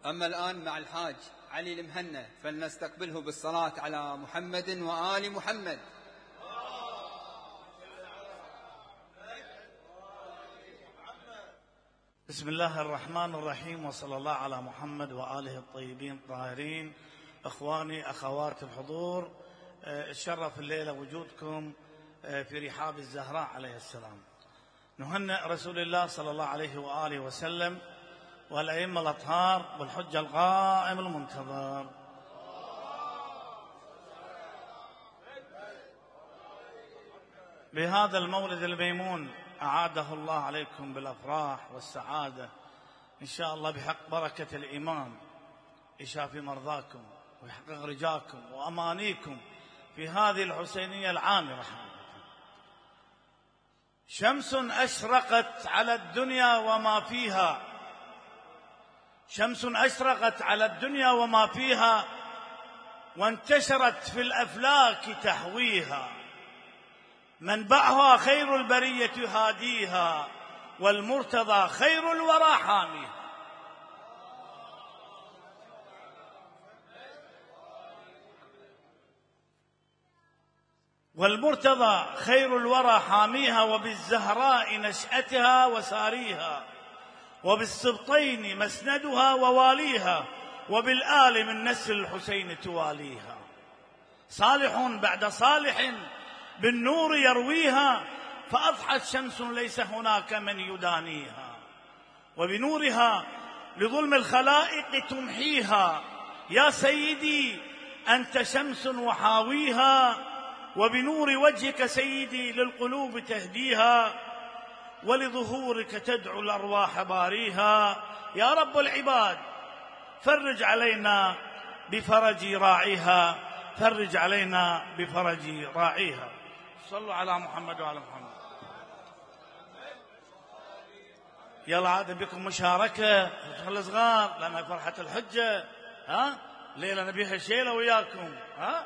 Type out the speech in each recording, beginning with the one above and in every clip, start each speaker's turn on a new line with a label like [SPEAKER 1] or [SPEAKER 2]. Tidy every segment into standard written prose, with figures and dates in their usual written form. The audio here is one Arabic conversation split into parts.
[SPEAKER 1] أما الآن مع الحاج علي المهنا، فلنستقبله بالصلاة على محمد وآل محمد.
[SPEAKER 2] بسم الله الرحمن الرحيم، وصلى الله على محمد وآله الطيبين الطاهرين. أخواني أخوات الحضور، الشرف الليلة وجودكم في رحاب الزهراء عليه السلام. نهنئ رسول الله صلى الله عليه وآله وسلم والأئمة الأطهار والحجة القائم المنتظر. بهذا المولد الميمون أعاده الله عليكم بالأفراح والسعادة إن شاء الله، بحق بركة الإمام يشافي مرضاكم ويحقق رجاكم وأمانيكم في هذه الحسينية العامرة. شمس أشرقت على الدنيا وما فيها، شمس أشرقت على الدنيا وما فيها، وانتشرت في الأفلاك تحويها، منبعها خير البرية هاديها، والمرتضى خير الورى حاميها. والمرتضى خير الورى حاميها، وبالزهراء نشأتها وساريها، وبالسبطين مسندها وواليها، وبالآل من نسل الحسين تواليها. صالح بعد صالح بالنور يرويها، فأضحت شمس ليس هناك من يدانيها، وبنورها لظلم الخلائق تمحيها. يا سيدي أنت شمس وحاويها، وبنور وجهك سيدي للقلوب تهديها، ولظهورك تدعو الأرواح باريها. يا رب العباد فرج علينا بفرج راعيها، فرج علينا بفرج راعيها. صلوا على محمد وعلى محمد. يلا عاد بكم مشاركة الصغار، لأنها فرحة الحجة. ليلة نبيها شيلة وياكم.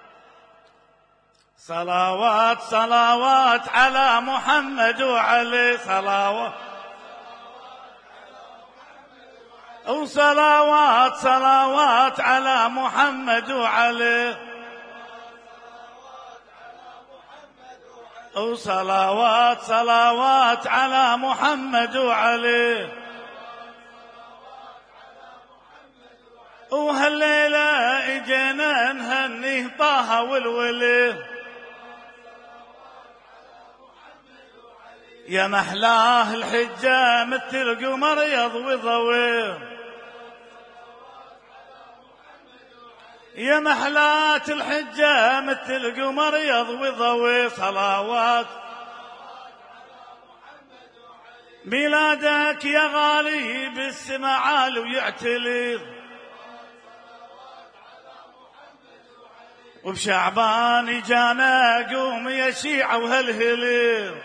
[SPEAKER 2] صلوات صلوات على محمد وعلي، صلوات وصلوات صلوات على محمد وعلي، وصلوات صلوات على محمد وعلي. وهالليلة اجينا نهنيه طه والولي، يا محلاه الحجة مثل القمر يضوي ضوي، يا محلاة الحجة مثل القمر يضوي ضوي. صلوات ميلادك يا غالي بالسما عالي ويعتلي، وبشعبان جانا قوم يا شيعة وهلهلي،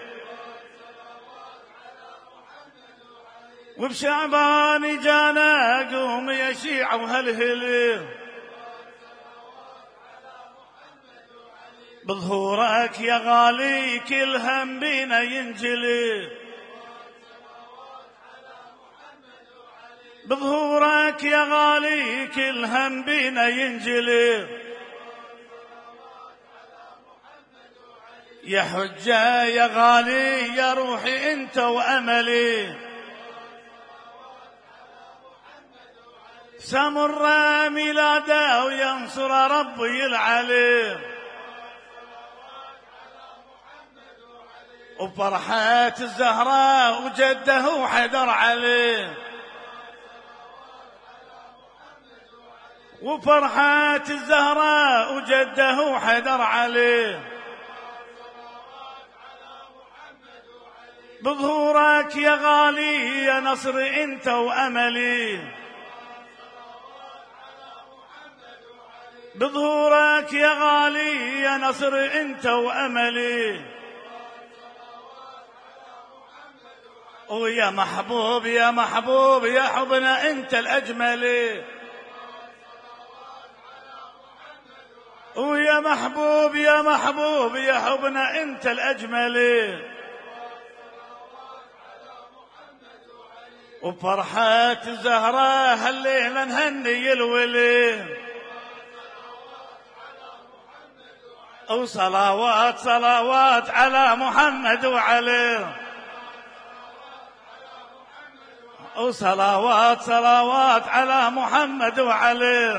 [SPEAKER 2] وبشعبان جانا قوم يا شيعة وهلهلي. بظهورك يا غالي كل هم بينا ينجلي، بظهورك يا غالي كل هم بينا ينجلي. يا حجة يا غالي يا روحي انت واملي، سمر ميلاده وينصر ربي العلي، وفرحة الزهراء وجده حدر عليه، وفرحة الزهراء وجده حدر عليه. بظهورك يا غالي يا نصر انت واملي، بظهورك يا غالي يا نصر انت واملي. ويا محبوب يا محبوب يا حضنا انت الاجمل، ويا محبوب يا محبوب يا حضنا انت الاجمل. وفرحة زهرة هالليلة نهني الولي، وصلوات صلوات على محمد وعلي، وصلوات صلوات على محمد وعلي،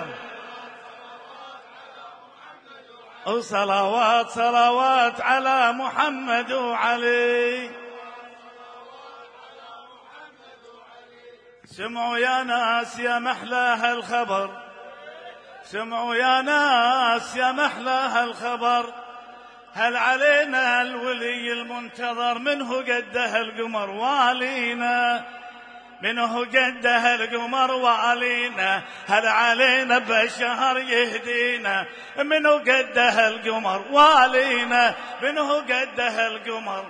[SPEAKER 2] وصلوات صلوات على محمد وعلي. سمعوا يا ناس يا محلى هالخبر، سمعوا يا ناس يا محلى هالخبر، هل علينا الولي المنتظر منه قده القمر والينا، منه قده القمر والينا، هل علينا بالشهر يهدينا، منه قده القمر والينا، منه قده القمر،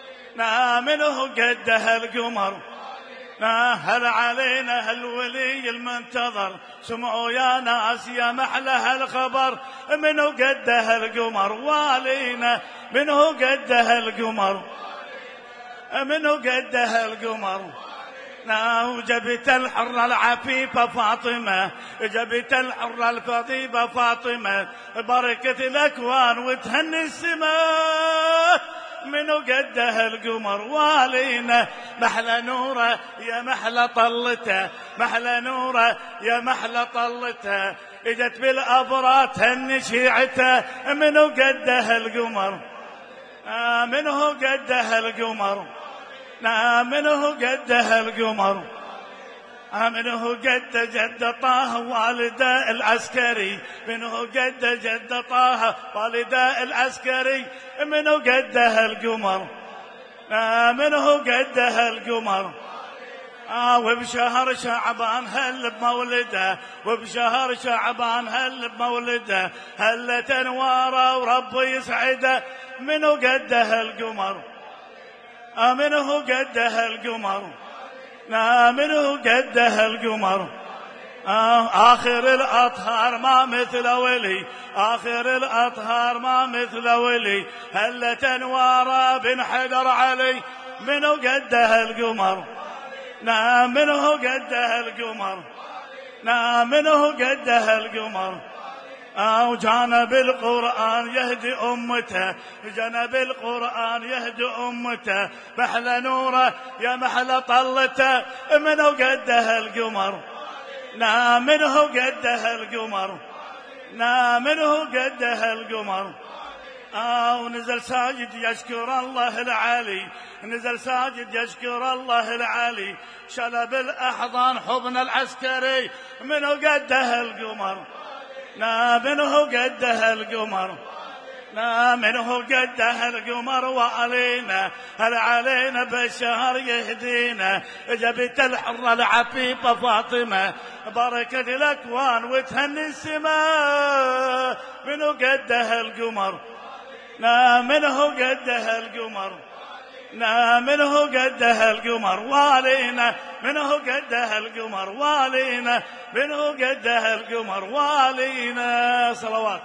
[SPEAKER 2] منه قده القمر، هل علينا الولي المنتظر. سمعوا يا ناس يا محلى هالخبر، منه قده القمر والينا، منه قده القمر، منه قده القمر. وجبت الحرة العفيفة فاطمة، جبت الحرة الفضيفة فاطمة، بركة الأكوان وتهني السماء، منو قده القمر والينا، محلى نوره يا محلى طلته، محلى نوره يا محلى طلته، اجت بالابرات تهني شيعته، منو قده القمر، منو قده القمر، منه قده القمر، منه قد جد طه والده العسكري، منه قد جد طه والده العسكري، منه قده القمر، منه قده القمر. وبشهر شعبان هل بمولده، وبشهر شعبان هل بمولده، هلت انواره ورب يسعده، منه قده القمر، منه قده القمر، منه قده القمر. آخر الأطهار ما مثل ولي، آخر الأطهار ما مثل ولي، هلت أنواره بن حيدر علي، منه قده القمر، منه قده القمر، منه قده القمر. وجانب القرآن يهدي أمته، جانب القرآن يهدي أمته، محلى نوره يا محلى طلته، منه قده القمر، منه قده القمر، منه قده القمر. ونزل ساجد يشكر الله العالي، نزل ساجد يشكر الله العالي، شلب الأحضان حضن العسكري، منه قده القمر، منه قده القمر، منه قده القمر وعلينا، هل علينا بالشهر يهدينا، جبت الحرة العفيفة فاطمة، بركة الأكوان وتهني السماء، منه قده القمر، منه قده القمر، منه قده القمر والينا، منه قده القمر والينا، منه قده القمر والينا. صلوات.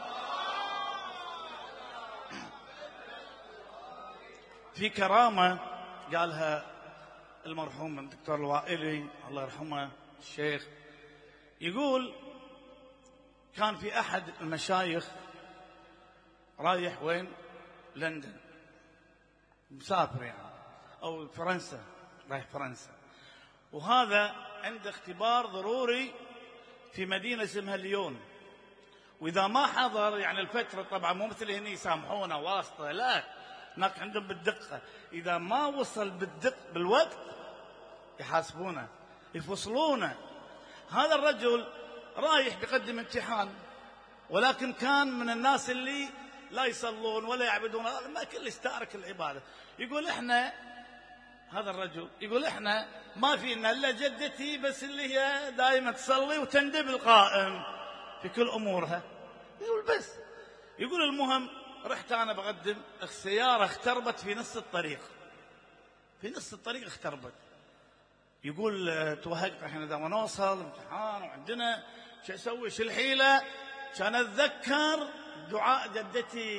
[SPEAKER 2] في كرامة قالها المرحوم الدكتور الوائلي الله يرحمه الشيخ، يقول كان في أحد المشايخ رايح وين؟ لندن، مسافر يعني، أو فرنسا، رايح فرنسا، وهذا عنده اختبار ضروري في مدينة اسمها ليون، وإذا ما حضر يعني الفترة، طبعا مو مثل هنا يسامحونه واسطة، لا هناك عندهم بالدقة، إذا ما وصل بالوقت يحاسبونه يفصلونه. هذا الرجل رايح بيقدم امتحان، ولكن كان من الناس اللي لا يصلون ولا يعبدون، ما كلش تارك العبادة. يقول احنا، هذا الرجل يقول احنا ما فينا الا جدتي بس اللي هي دائما تصلي وتندب القائم في كل امورها. يقول بس، يقول المهم رحت انا بقدم، السيارة اختربت في نص الطريق، في نص الطريق اختربت. يقول توهقت الحين اذا ما نوصل امتحان وعندنا شو اسوي، شو الحيلة؟ كان اتذكر دعاء جدتي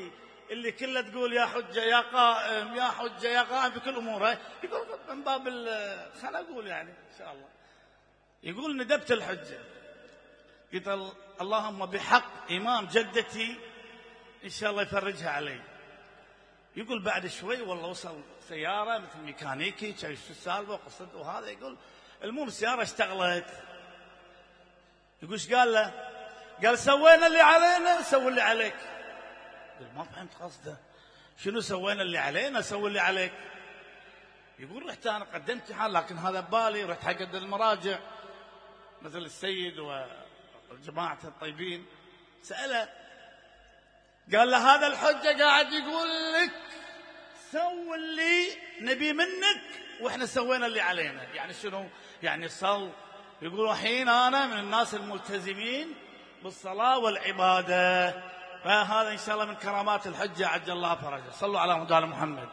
[SPEAKER 2] اللي كله تقول يا حجة يا قائم يا حجة يا قائم في كل أموره، يقول من باب خلنا أقول يعني إن شاء الله، يقول ندبت الحجة، قلت اللهم بحق إمام جدتي إن شاء الله يفرجها علي. يقول بعد شوي والله وصل سيارة مثل ميكانيكي، شو السالفة وقصته وهذا، يقول المهم السيارة اشتغلت. يقول ايش قال له؟ قال سوينا اللي علينا سوي اللي عليك. يقول ما فهمت قصده، شنو سوينا اللي علينا سوي اللي عليك؟ يقول رحت انا قدمت حال، لكن هذا ببالي رحت حق المراجع مثل السيد وجماعة الطيبين، سأله قال له هذا الحجة قاعد يقول لك سوي اللي نبي منك واحنا سوينا اللي علينا، يعني شنو؟ يعني صل. يقول الحين انا من الناس الملتزمين بالصلاة والعبادة، فهذا ان شاء الله من كرامات الحجة عجل الله فرجه. صلوا على مولانا محمد.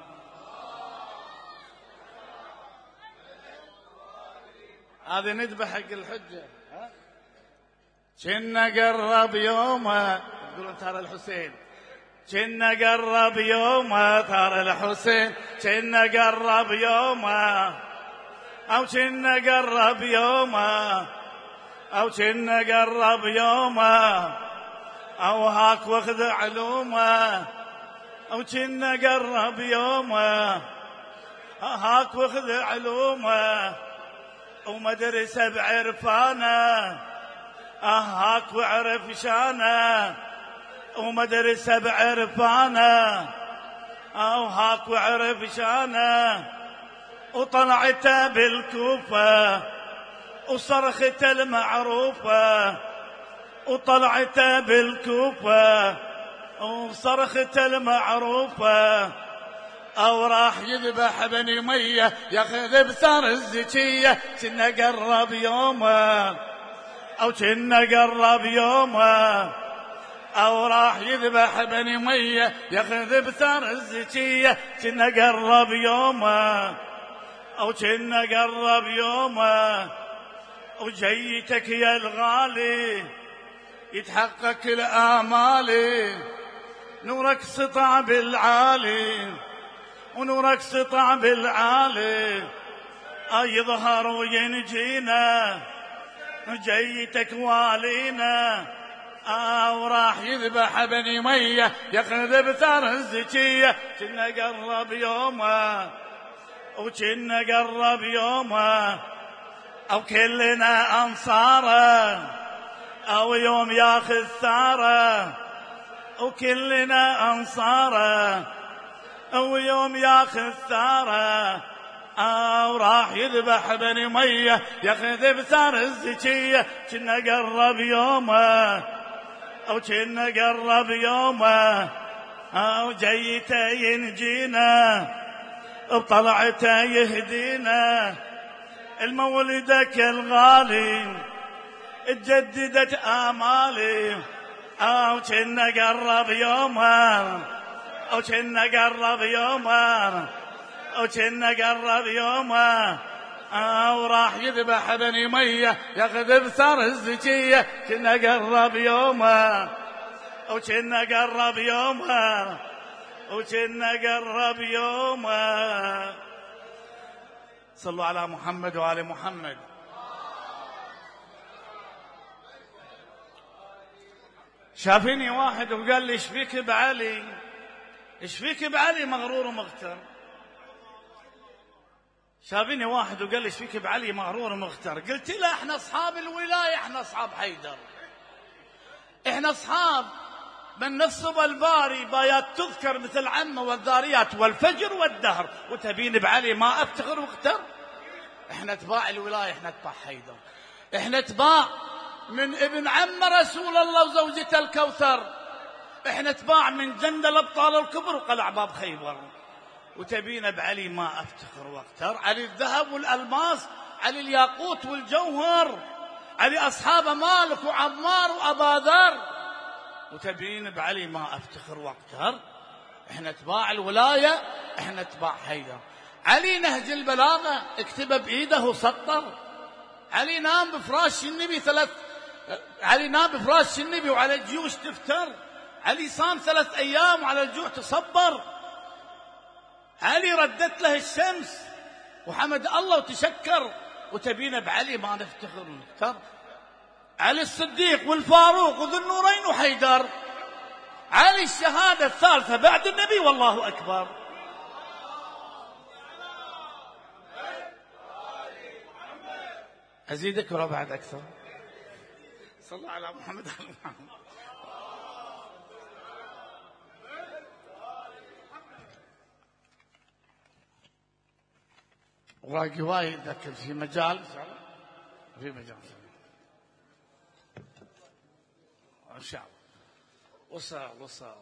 [SPEAKER 2] هذه ندبة حق الحجة. كنا قرب يومه، تقولون ترى الحسين، كنا قرب يومه ترى الحسين، كنا قرب يومه أو كنا قرب يومه أو كنا قرب يومه أو هاك واخذ علومه أو كنا قرب يومه هاك واخذ علومه ومدرسة بعرفانه هاك وعرف شانه ومدرسة بعرفانه أو هاك وعرف شانه وطلعته بالكوفة وصرخته المعروفة وطلعته بالكوفة وصرخته المعروفة أو راح يذبح بني مية ياخذ بثار الزكية. كنا قرب يومه أو كنا قرب يومه أو راح يذبح بني مية ياخذ بثار الزكية. كنا قرب يومه أو كنا قرب يومه وجيتك يا الغالي يتحقق الآمال. نورك سطع بالعالي ونورك سطع بالعالي يظهر وينجينا جيتك والينا وراح يذبح بني مية ياخذ بثار الزكية. كنا قرب يومه وكنا قرب يومه أو كلنا أنصاره أو يوم ياخذ ثاره وكلنا أنصاره أو يوم ياخذ ثاره أو راح يذبح بني مية ياخذ بثار الزكية. كنا قرب يومه أو كنا قرب يومه أو جيته ينجينا وطلعته يهدينا. المولدك الغالي اتجددت آمالي أو كنا قرب يومه أو كنا قرب يومه أو كنا قرب يومه أو راح يذبح بني مية ياخذ بثار الزكية. كنا قرب يومه أو كنا قرب يومه أو كنا قرب يومه. صلوا على محمد وآل محمد. شافني واحد وقال لي ايش فيك بعلي؟ ايش فيك بعلي مغرور ومغتر؟ شافني واحد وقال لي ايش فيك بعلي مغرور ومغتر؟ قلت له احنا اصحاب الولايه، احنا اصحاب حيدر، احنا اصحاب من نصب الباري بايات تذكر مثل عمه والذاريات والفجر والدهر، وتبين بعلي ما افتخر واغتر. احنا اتباع الولايه، احنا اتباع حيدر، احنا اتباع من ابن عم رسول الله وزوجته الكوثر، احنا اتباع من جند الابطال الكبر وقلع باب خيبر. وتبين بعلي ما افتخر واغتر. علي الذهب والالماس، علي الياقوت والجوهر، علي اصحاب مالك وعمار وابا ذر. وتبين بعلي ما افتخر واغتر. احنا اتباع الولايه، احنا اتباع حيدر. علي نهج البلاغه اكتبه بايده وسطر. علي نام بفراش النبي علي نام بفراش النبي وعلى الجيوش تفتر. علي صام 3 أيام وعلى الجوع تصبر. علي ردت له الشمس وحمد الله وتشكر، وتبينا بعلي ما نفتخر ونكتر. علي الصديق والفاروق وذو النورين وحيدر، علي الشهادة الثالثة بعد النبي والله أكبر. أزيدك ولا بعد أكثر؟ صلى الله على محمد وعلى محمد. وراقي وايد، لكن في مجال في مجال ان شاء الله. وصل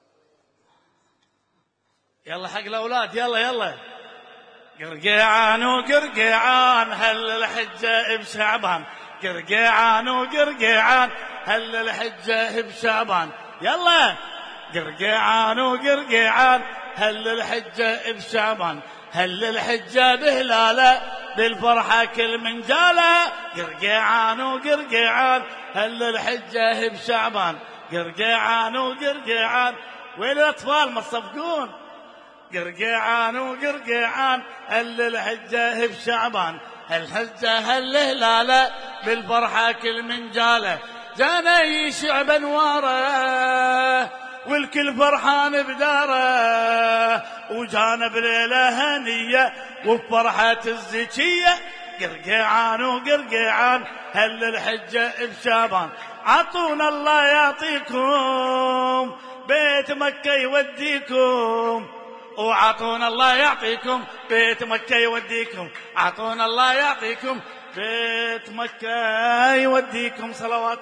[SPEAKER 2] يلا حق الاولاد، يلا قرقيعان وقرقيعان هل الحجه بشعبان، قرقيعان وقرقيعان هل الحجه بشعبان. يلا قرقيعان وقرقيعان هل الحجه بشعبان، هل الحجة بهلالة بالفرحة كل من جالة. قرقيعان وقرقيعان هل الحجة بشعبان، قرقيعان وقرقيعان وين الأطفال ما تصفقون. قرقيعان وقرقيعان هل الحجة بشعبان، الحجة هل هلالة بالفرحة كل من جالة. جانا يشعب انواره والكل فرحان بداره، وجانا بليلة هنية وبفرحة الزكية. قرقيعان وقرقيعان هل الحجة بشعبان، عطونا الله يعطيكم بيت مكة يوديكم، وعطونا الله يعطيكم بيت مكة يوديكم، عطونا الله يعطيكم بيت مكة يوديكم. صلوات.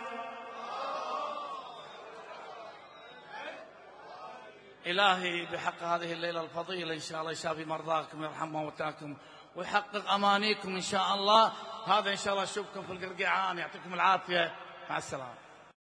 [SPEAKER 2] إلهي بحق هذه الليلة الفضيلة إن شاء الله يشافي مرضاكم ويرحم موتاكم ويحقق أمانيكم إن شاء الله. هذا إن شاء الله أشوفكم في القرقيعان، يعطيكم العافية، مع السلامة.